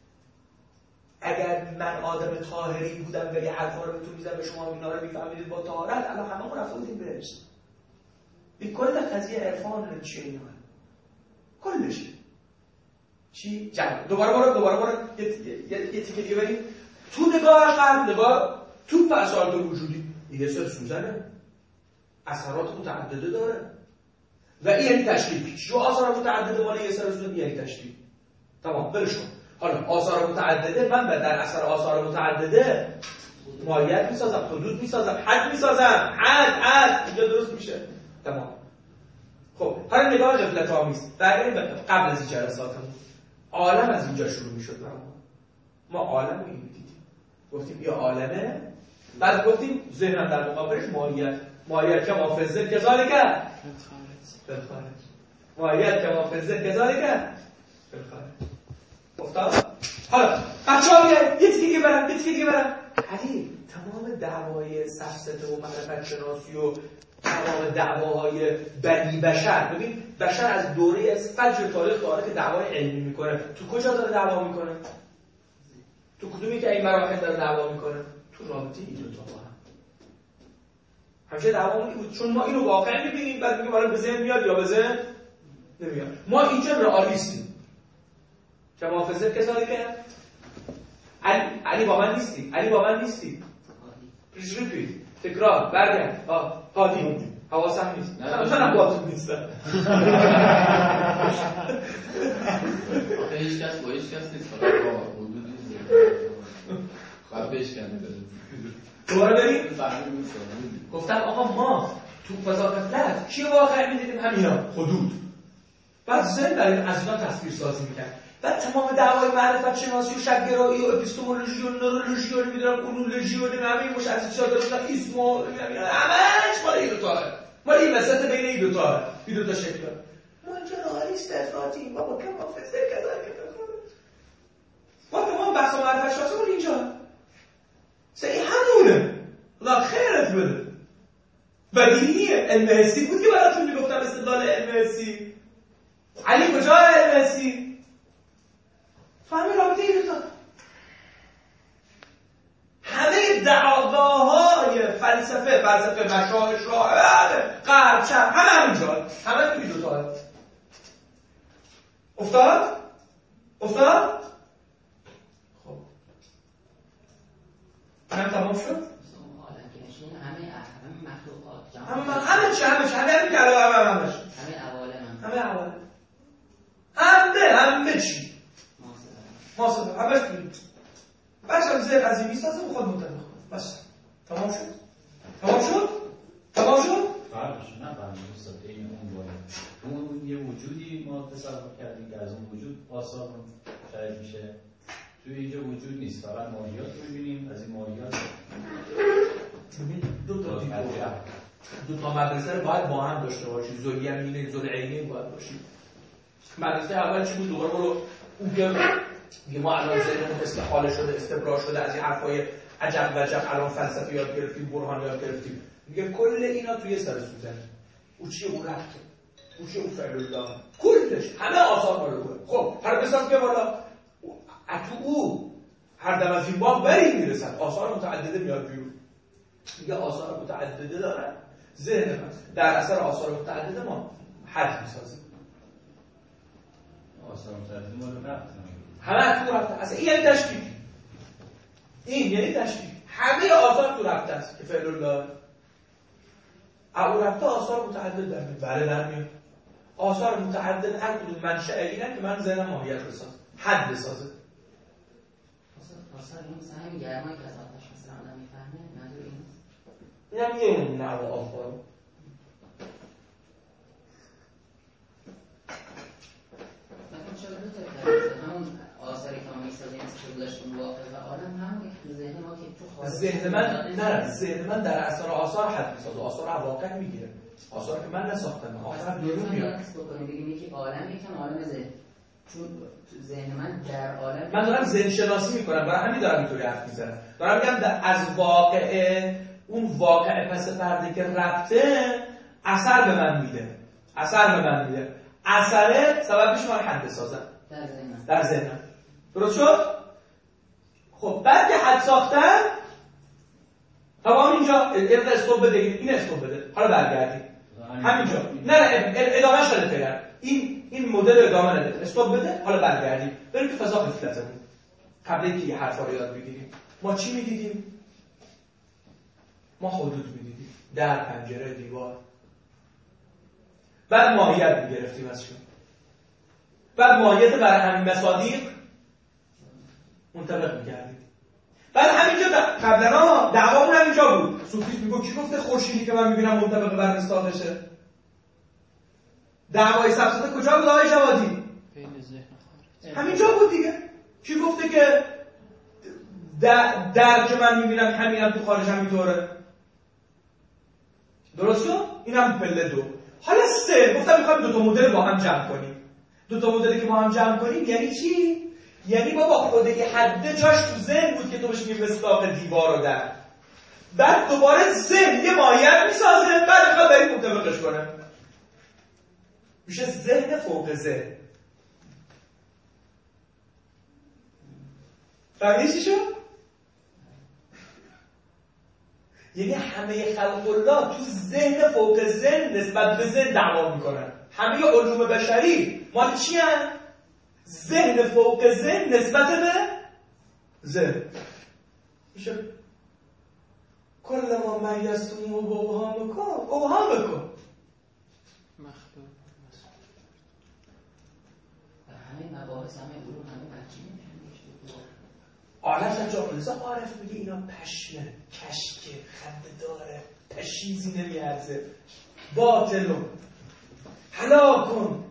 اگر من آدم طاهری بودم و یه حرفا رو بهتون میزنم به شما اینا رو میفهمیدید با طهارت، الان هممون رفته بودیم بهشت. این کل قضیه عرفان چیه اینا؟ کلشه. چی؟ جمع. دوباره برو دوباره برو یه یه یه تیکه دیگه بریم. تو نگاه قبل، نگاه تو اثرات وجودی یه سر سوزنه. اثرات متعدده داره. و این یعنی تشکیل پیش. رو آثار متعدده مال یه سر سوزن یعنی تشکیل. تمام برش کن. حالا آثار متعدده من به در اثر آثار متعدده ماهیت میسازم، حدود میسازم، حد میسازم. حد حد اینجا درست میشه. تمام. خب حالا نگاه غفلت آمیز. برگردیم قبل از جلساتمون. عالم از اینجا شروع میشد برام. ما عالم رو این دیدیم. گفتیم یه عالمه. بعد گفتیم ذهن در مقابلش ماهیت. ماهیت که مافزه کذالک بالخارج. ماهیت که مافزه کذالک بالخارج. افتاد؟ حالا بچه‌ها بیاید یه تیکه برم، یه تیکه برم. علی تمام دعوای سفسطه و معرفت شناسی و تمام دعواهای بنی بشر، ببین بشر از دوره از فجر تاریخ داره که دعوای علمی میکنه. تو کجا داره دعوا میکنه؟ تو کدومی که این مراحل داره دعوا میکنه؟ تو رابطه این دو تا با هم. همیشه دعوامون این بود، چون ما اینو واقعا میبینیم بعد میگیم آره به ذهن میاد یا به ذهن نمیاد. ما اینجا رئالیستیم. که محافظه کسانی که علی علی با من نیستی، علی با من نیستی. پیش ریپیت تکرار برگرد. آه هادی حواسم نیست. من با تو نیستم. آخه هیچ کس با هیچ کس نیست. فقط با حدودی خواهد بشکنه. دوباره بریم. گفتم آقا ما تو فضا غفلت چی واقعا می‌دیدیم؟ همینا حدود. بعد ذهن برای از اینا تصویر سازی می‌کرد. بعد تمام دعوای معرفت شناسی و شک‌گرایی و اپیستمولوژی و نورولوژی و نمیدونم اونولوژی و همه مش از چیزا داشتن اسم و همش مال این دو تاه. مال این وسط بین این دو تاه. این دو تا شکل. ما اینجا رئالیست افراطی بابا کم حافظه کذا که ما تمام بحث معرفت شناسیمون اینجا. سعی همونه. لا خیرت بده. بدیهیه علم حسی بود که براتون میگفتم استدلال علم حسی. علی کجا علم حسی؟ فهمی رابطه این دوتا. همه دعواهای فلسفه فلسفه مشاهش را غرب شرق همه همینجا، همه توی دوتا. افتاد؟ افتاد؟ خب همه تمام شد؟ همه همه چی همه چی همه همه همه همه همه همه عوالم همه عوالم همه همه چی ماسه همه چی بچه‌ها زیر از این میسازه بخواد منطبق کنه. بس تمام شد؟ تمام شد؟ تمام شد؟ فرقش نه فرقش استاد این اون باید اون یه وجودی ما تصور کردیم که از اون وجود آثار شاید میشه توی اینجا وجود نیست، فقط ماهیات می‌بینیم. از این ماهیات دو تا دیدگاه دو تا مدرسه رو باید با هم داشته باشی. ذوال‌یمین ذوالعینین باید باشی. مدرسه اول چی بود؟ دوباره برو اون که میگه ما الان ذهنمون استحاله شده، استبرار شده، از این حرفای عجب و عجب الان فلسفه یاد گرفتیم، برهان یاد گرفتیم. میگه کل اینا توی سر سوزنه. او چیه؟ او رفته. او چیه؟ او فعل الله. کلش همه آثار مال اوه. خب هر بساز که بالا اتو او هر دم از این باب بری میرسن. آثار متعدده میاد بیرون. میگه آثار متعدده دارن. ذهن من در اثر آثار متعدده ما حد میسازیم. آثار متعدده مال رفت همه تو رفته. اصلا این یعنی تشکیل. این یعنی تشکیل. همه آثار تو رفته است که فعل الله. او رفته آثار متعدد در میاد. بله در میاد. آثار متعدد هر کدوم منشأ اینه که من ذهنم ماهیت بساز. حد بسازه. آثار این مثلا همین گرمایی که از آتش مثلا آدم میفهمه منظور این است؟ این هم یه نوع آثار. مثلا چرا دو تا فرق همون آثاری که ما میسازیم مثل داشتون واقع و عالم همون که تو ذهن ما که تو خارج ذهن من نه ذهن من در اثر آثار حد میسازه. آثار واقع میگیره. آثار که من نساختم. آثار بیرون میاد. بگیم یکی عالم یکم عالم ذهن. چون ذهن من در عالم من دارم ذهن شناسی میکنم، برای همین دارم اینطوری حرف میزنم. دارم میگم از واقعه، اون واقعه پس پرده که رفته اثر به من میده. اثر به من میده. اثره سبب میشه من حد بسازم در ذهن در ذهنم. درست شد؟ خب بعد که حد ساختن تمام اینجا این استوب بده، این استوب بده. حالا برگردیم همینجا. نه نه ادامه شده فعلا. این این مدل ادامه نده. استوب بده. حالا برگردیم بریم تو فضا غفلتمون. قبل اینکه یه حرفا رو یاد بگیریم ما چی می‌دیدیم؟ ما حدود می‌دیدیم. در، پنجره، دیوار. بعد ماهیت می‌گرفتیم ازشون. بعد ماهیت برای همین مصادیق منطبق می‌کردیم. بعد همینجا قبلا دعوامون همینجا بود. صوفیسم میگه کی گفته خورشیدی که من می‌بینم منطبق بر مصداقشه؟ دعوای سبزده کجا بود آقای جوادی؟ بین ذهن خارج. همینجا بود دیگه. کی گفته که در, در که من میبینم همینم تو خارج همینطوره؟ درست شد؟ اینم پله دو. حالا سه گفتم میخوایم دو تا مدل با هم جمع کنیم. دو تا مدلی که با هم جمع کنیم یعنی چی؟ یعنی بابا خوده که حد جاش تو ذهن بود که تو بهش میگی مصداق دیوار رو در. بعد دوباره ذهن یه ماهیت میسازه، بعد میخواد بریم مطابقش کنه. میشه ذهن فوق ذهن. فهمیدی چی شد؟ یعنی همه خلق الله تو ذهن فوق ذهن نسبت به ذهن دعوا میکنن. همه علوم بشری مال چی هن؟ ذهن فوق ذهن نسبت به ذهن. میشه کل ما میستون و اوهام کن اوهام کن مخلوق همین مباحث همه علوم همه بچه میشه. عالم سنجا رضا عارف میگه اینا پشمه، کشکه، خنده داره، پشیزی نمیارزه، باطلون هلاکون.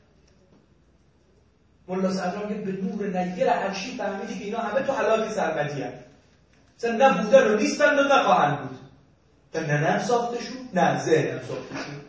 مولا صدران میگه به نور نیر عرشی فهمیدی که اینا همه تو هلاک سرمدی هست. مثلا نه بودن و نیستن و نه خواهند بود. نه نه ساخته شد نه ذهن ساخته شد.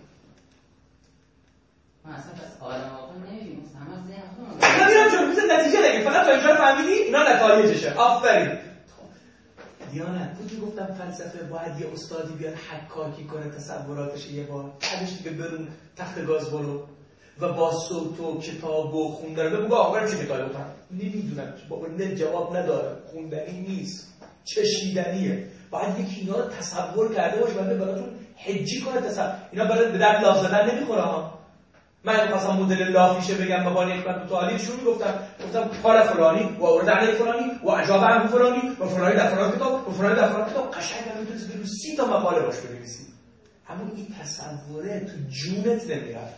ما اصلا پس عالم آقا نمیدیم همه ذهن خودمون. نه میرم چون مثل نتیجه دیگه فقط تا اینجا فهمیدی اینا نتایجشه. آفرین. دیانت بود که گفتم فلسفه باید یه استادی بیاد حکاکی کنه تصوراتش یه بار بعدش دیگه برون تخت گاز برو و با صوت و کتاب و خوندن بگو آقا چه کتابی بخونم نمیدونم بابا نه جواب نداره خوندنی نیست چشیدنیه. باید یکی اینا رو تصور کرده باشه بنده براتون حجی کنه تصور. اینا برای به درد لاف زدن نمیخوره ها. من مثلا مدل لافیشه بگم مبانی حکمت متعالی شو میگفتم گفتم قال فلانی و اورد علی فلانی و اجاب عنه فلانی و فلانی در فلان کتاب و فلانی در فلان کتاب قشنگ میتونید برو سی تا مقاله باش بنویسید. اما این تصوره تو جونت نمیاد.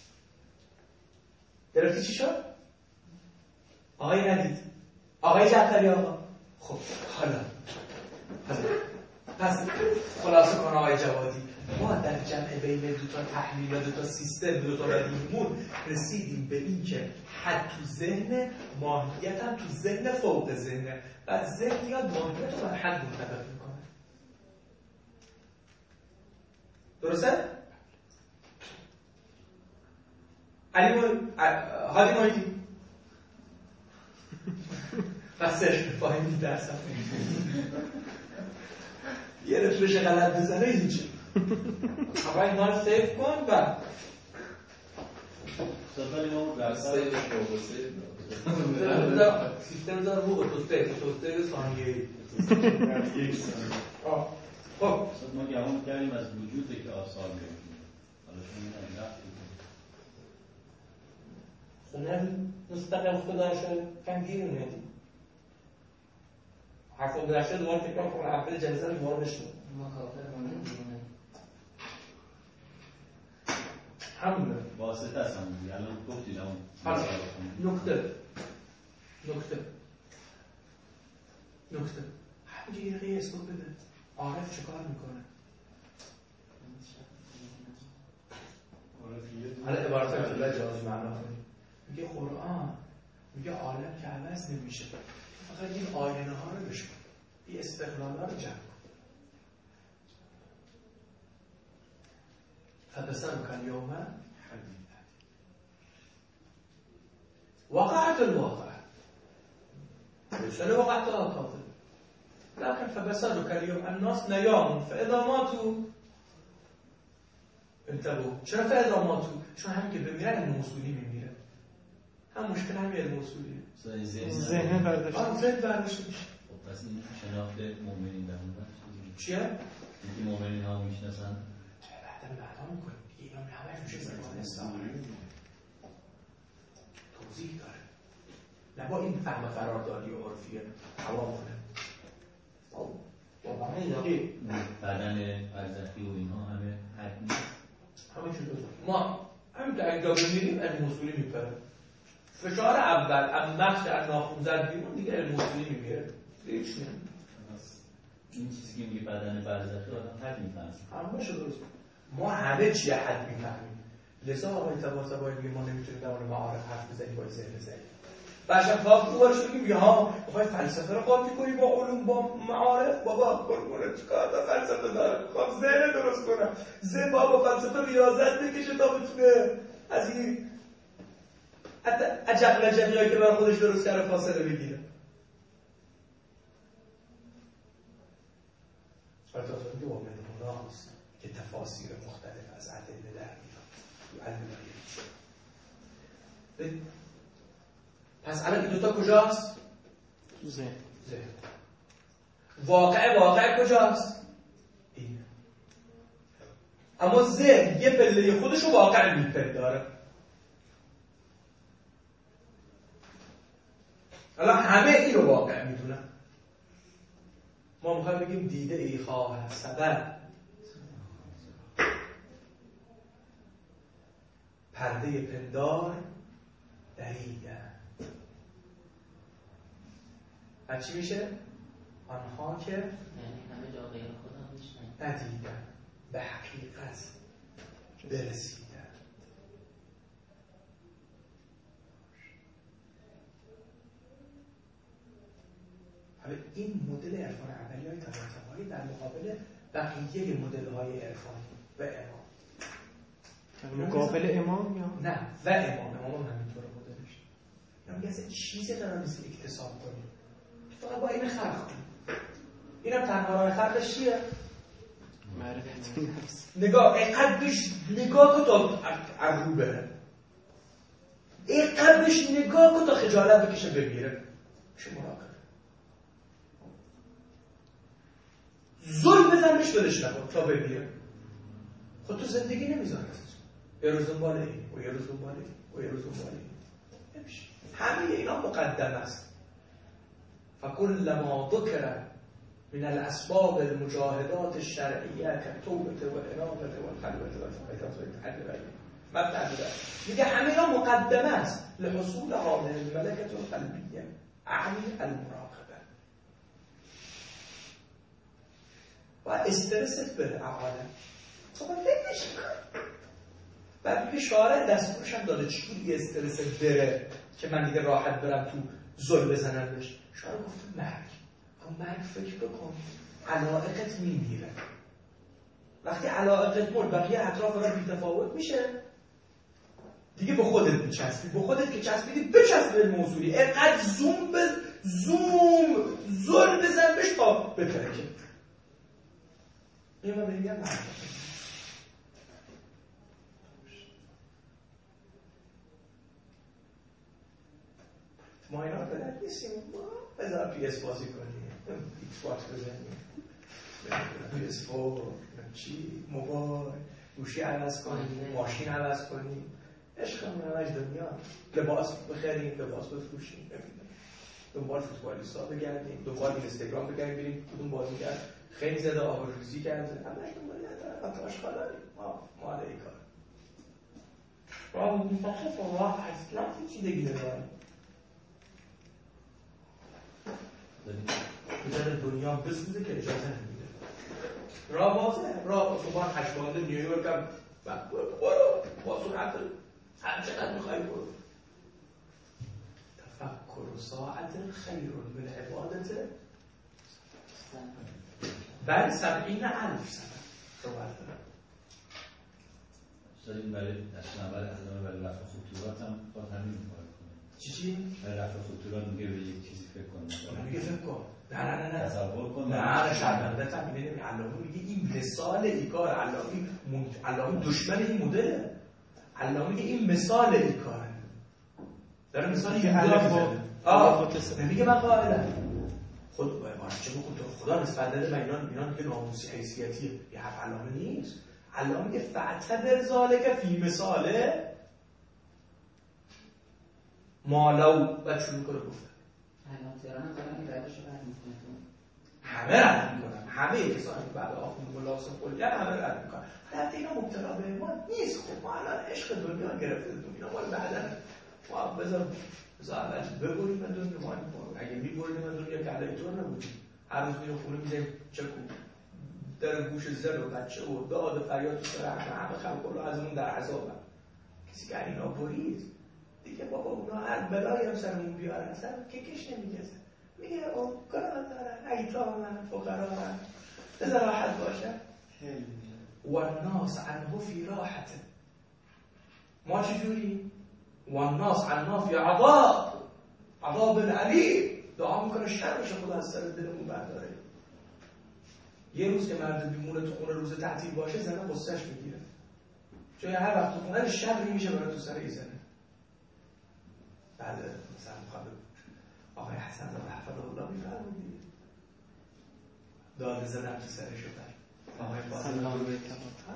گرفتی چی شد؟ آقای ندید آقای جعفری آقا خب حالا پس خلاصه کن آقای جوادی ما در جمع بین دو تا تحلیل و دو تا سیستم دو تا بدیهیمون رسیدیم به این که حد تو ذهن، ماهیت هم تو ذهن فوق ذهنه و ذهن یاد ماهیت رو بر حد منطبق میکنه. درسته؟ علی مایی هادی مایی فسرش فاهمی درس هم یه رفرش غلط بزنه هیچی. اما این ها رو سیف کن و سفری ما در سیف شو سیف سیستم داره موقع تو سیف تو سیف ثانیه یک ثانیه. خب ما گمان کردیم از وجود که آثار میگیم حالا شما این رفت خونه مستقل خداشه کم گیر میدیم حرف رو درشته دوباره تکرار کنم اول جلسه رو دوباره بشنو ما کافر مانده دیگه همونه واسطه است همون دیگه الان گفتید همون نکته نکته نکته همینجا یه دقیقه اسم بده عارف چه کار میکنه؟ حالا عبارت های جلوه جاز معنا کنیم میگه قرآن میگه عالم که عوض نمیشه فقط این آینه ها رو بشکن این استقلال ها رو جمع کن فبسرک الیوم حدید وقعت الواقع شنو وقعت الواقع لكن فبسرك اليوم الناس نيام فاذا ماتوا انتبهوا چرا فاذا ماتوا چون همین که بمیرن علم اصولی میمیره هم مشکل همین علم اصولیه ذهن برداشت آن ذهن برداشت میشه خب پس این شناخت مؤمنین در اون چیه؟ اینکه مؤمنین ها میشناسن بعدا بعدا میکنیم دیگه اینا همه میشه زبان اسلام توضیح داره نه با این فهم قراردادی و عرفی عوام کنه بدن برزخی و اینها همه حد نیست همه چیز بزن ما همین که اگه بمیریم علم اصولی میپره فشار اول از مغز از ناخن زد بیرون دیگه علم اصولی میمیره هیچ نیم این چیزی که میگه بدن برزخی آدم حد میفهمه همه شد درست ما همه چی حد میفهمیم لذا آقای طباطبایی میگه ما نمیتونیم در مورد معارف حرف بزنیم با ذهن ذهن باشم خواب تو بارش بگیم یا ها بخوای فلسفه رو قاطی کنی با علوم با معارف بابا قربونت چیکار تا فلسفه داره خواب ذهن درست کنم ذهن با فلسفه ریاضت بکشه تا بتونه از این عجق لجقی که برای خودش درست کرده فاصله بگیره البته اصلا میگه وامن هناست که تفاسیر مختلف از ادله در میاد تو علم باید پس الان این دوتا کجاست؟ تو ذهن ذهن واقع واقع کجاست؟ این اما ذهن یه پله خودشو واقع میپنداره الان همه این رو واقع میدونن ما میخوایم بگیم دیده ای خواه سبب پرده پندار دریدن و چی میشه؟ آنها که یعنی همه جا غیر خدا میشنن ندیدن به حقیقت برسیدن حالا این مدل عرفان اولی های طباطبایی در مقابل بقیه مدل های عرفانی و امام در مقابل امام یا؟ نه و امام امام همینطور مدلش یا میگه اصلا چیزی قرار نیست اکتساب کنیم فقط با این خلق کنیم اینم تنها راه خلقش چیه؟ معرفت نفس نگاه اینقدر بیش نگاه کن تا از رو بره اینقدر بیش نگاه کن تا خجالت بکشه بگیره میشه مراقب ظلم بزن بهش بدش نکن تا بگیره خود تو زندگی نمیذاره یه روز دنبال این و یه روز دنبال این و یه روز دنبال این نمیشه همه اینا مقدم است فکلما ذکر من الاسباب المجاهدات الشرعیه كالتوبه والانابه والخلوه والفقدات والتحلل مبدأ بوده میگه همه اینا مقدمه است لحصول هذه الملكه القلبيه اعني المراقبه و استرست بره عالم صحبت فکرش میکنه. بعد میگه شاعر دستورش هم داده چجوری یه استرس بره که من دیگه راحت برم تو زل بزنمش. شاعر گفته مرگ. اما مرگ فکر بکن علاقت میمیره. وقتی علاقت مرد بقیه اطراف را بی‌تفاوت میشه دیگه به خودت میچسبی. به خودت که چسبیدی بچسب به موضوعی. اینقدر زوم به زوم زل بزن بهش تا بترکه. این من بگم مرگ. ما اینا بلد نیستیم. ما بذار پی اس بازی کنیم، ایکس باکس بزنیم، پی اس فور، چی، موبایل، گوشی عوض کنیم، ماشین عوض کنیم، عشقمون همش دنیا. لباس بخریم، لباس بفروشیم، دنبال فوتبالیستا بگردیم، دنبال اینستاگرام بگردیم، بریم کدوم بازیگر خیلی زده آبروریزی کرده، همش دنبال یه طرف آشغالایی. ما ما این کار. راه میفخه راه اصلا هیچ دیگه نداره. بذاره دنیا بسوزه که اجازه نمیده. راه بازه، راه اتوبان هشت بانده نیویورک هم برو با سرعت هر چقدر میخوای برو. تفکر ساعت خیر من عبادت بل سبعین الف سنه. روایت دارم این برای اصلا برای اصلا برای رفع خطورات هم باید همین کار کنه. چی چی؟ برای رفع خطورات میگه به یک چیزی فکر کن. میگه فکر کن. نه نه نه نه تصور کن. نه نه شرمنده هم میگه علامه میگه این مثال این کار. علامه علامه دشمن این مدله. علامه میگه این مثال این کاره. داره مثال یه علامه آه نمیگه من قائلم. خود باید چه بکن تو خدا نسبت داده من اینا اینا میگه ناموسی حیثیتیه. یه حرف علامه نیست. علامه میگه فاعتبر ذالک فی مثاله مالو بعد شروع میکنه گفته همه رد میکنن. همه کسانی که بعد آخون ملاحظه خودی همه رد میکنن. حتی اینا مبتلا به ما نیست. خب ما الان عشق دنیا گرفته دنیا مال بعدن. ما بذار بذار اول ببریم من دنیا ما اگه میبریم من دنیا که علیه طور نبودیم. هر روز میرو خونه میزیم چکو در گوش زن و بچه و داد فریاد تو سر همه همه خلق الله از اون در عذاب هم. کسی که اینا برید دیگه بابا اونا هر بلایی هم سرمون بیارن اصلا ککش نمیگزه. میگه او کار دارن ایتام هم فقرا هم بذار راحت باشه. و الناس عنه فی راحت. ما چجوری؟ و الناس عنه فی عذاب عذاب العلیم. دعا میکنه شر بشه خدا از سر دلمون برداره. یه روز که مرد بیمونه تو خونه روز تعطیل باشه زنه قصهش میگیره. چون هر وقت تو خونه شر میشه برای تو سر این زنه. بعد مثلا مخاطب آقای حسن رو حفظه الله میفرمودی داد زنم تو سرش شدن. آقای فاضل الله رو اتفاق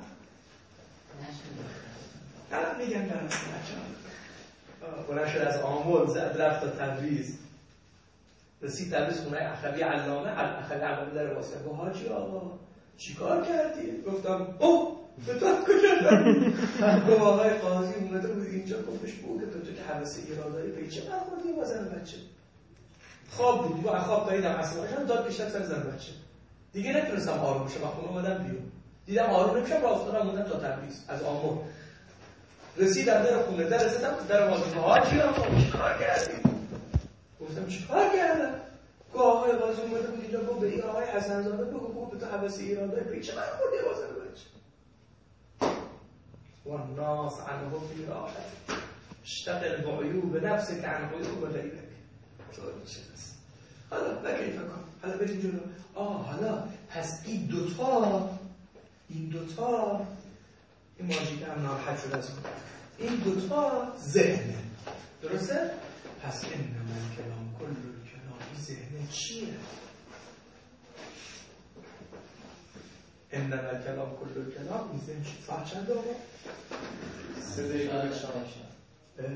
الان میگم در اصلا بلند شد از آمل زد رفت تا تبریز. رسید تبریز خونه اخوی علامه. اخوی علامه در واسه گفت حاجی آقا چی کار کردی؟ گفتم اوه به تو کجا داری؟ گفت آقای قاضی اومده بود اینجا گفتش بو که تو که حوث ایرادایی به چه برخوردی با زن بچه. خواب بود با خواب داییدم اصلا داد کشتم سر زن بچه. دیگه نتونستم آروم بشم. و خونه اومدم بیرون دیدم آروم نمیشم راه افتادم موندم تا تبریز از آمل. رسیدم در خونه در رسیدم در واژه حاجی آقا چی کار کردی؟ گفتم چی کار کردم؟ گفت آقای قاضی اومده بود اینجا گفت به این آقای حسن زاده بگو گفت به تو حوث ایرادایی به چه برخوردی با زن بچه. والناس عنه فی راحت اشتغل بعیوب نفسک عن عیوب غیرک. حالا بگید کن حالا بریم جلو. آه حالا پس این دوتا این دوتا این ماجی که هم ناراحت شده از این دوتا ذهنه. درسته؟ پس انما الکلام کل الکلام ذهن چیه؟ انما الکلام کل الکلام این ذهن چیه؟ ساعت چند آقا؟ سه دقیقه